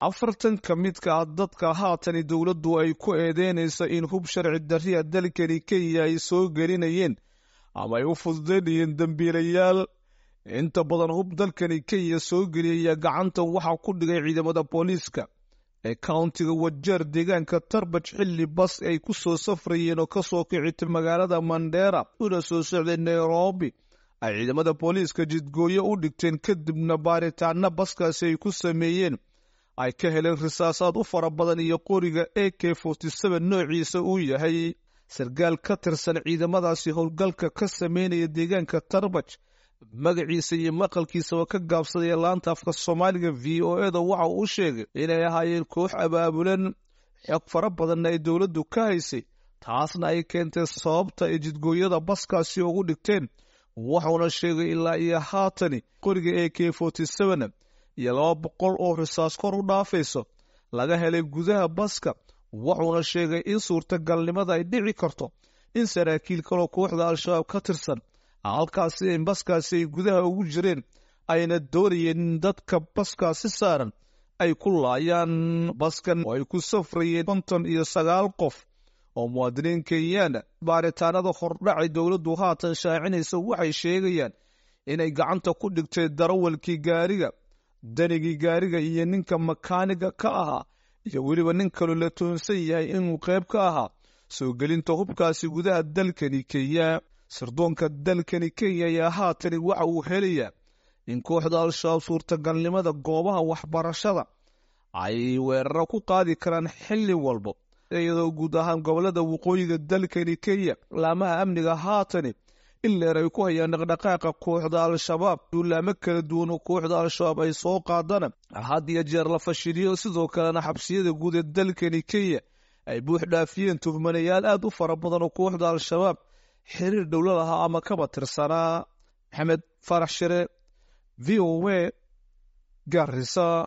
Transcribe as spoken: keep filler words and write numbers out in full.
afartan ka midka ah dadka haatani dowladdu ay ku eedeynaysa in hub sharci darriya dalkani Kenya ay soo gelinayeen ama ay u fududeynayeen dambiilayaal inta badan hub dalkani Kenya soo geliyay gacanta waxa ku dhigay ciidamada booliiska ee countiga Wajeer deegaanka Tarbaj xilli bas ay ku soo safrayeen oo ka soo kicitay magaalada Mandera una soo socday Nairobi ay ciidamada booliiska jidgooyo u dhigteen kadibna baaritaano baskaasi ay ku sameeyeen ay ka heleen risaasaad u fara badan iyo qoriga A K forty-seven noociisa uu yahay sargaal ka tirsan ciidamadaasi howlgalka ka sameynaya deegaanka Tarbaj magaciisa iyo maqalkiisa oo ka gaabsaday laanta afka Soomaaliga V O A da waxa uu sheegay inay ahaayeen koox abaabulan xog fara badan ay dowladdu ka haysay taasna ay keentay sababta ay jidgooyada baskaasi ugu dhigteen wuxuuna sheegay ilaa iyo haatani qoriga A K forty-seven iyo laba boqol oo risaas kor u dhaafayso laga helay gudaha baska wuxuuna sheegay in suurtagalnimada ay dhici karto in saraakiil kale kooxda Al-Shabaab ka tirsan halkaasi in baskaasi ay gudaha ugu jireen ayna doonayeen dadka baskaasi saaran ay ku laayaan baskan oo ay ku safrayeen konton iyo sagaal qof oo muwaadiniin Kenyan baaritaanada hordhacay dowladdu haatan shaacinaysa waxay sheegayaan inay gacanta ku dhigtay darawalkii gaariga danigii gaariga iyo ninka makaaniga ka ahaa iyo weliba nin kale la toonsan yahay inuu qayb ka ahaa soo gelinta hubkaasi gudaha dalkani Kenya sirdoonka dalkani Kenya ayaa haatan waxa uu helayaa in kooxda Al-Shabaab suurtagalnimada goobaha waxbarashada ay weeraro ku qaadi karaan xilli walba iyadoo guud ahaan gobolada waqooyiga dalkani Kenya laamaha amniga haatan in leer ay ku hayaan dhaqdhaqaaqa kooxda Al-Shabaab duulaamo kala duwan oo kooxda Al-Shabaab ay soo qaadana had iyo jeer la fashiliyo sidoo kalena xabsiyada guud ee dalkani Kenya ay buux dhaafiyeen tuhmanayaal aad u fara badan oo kooxda Al-Shabaab xiriir dowladaha ama kaba tirsanaa Maxamed Farax Shire V O A Garissa.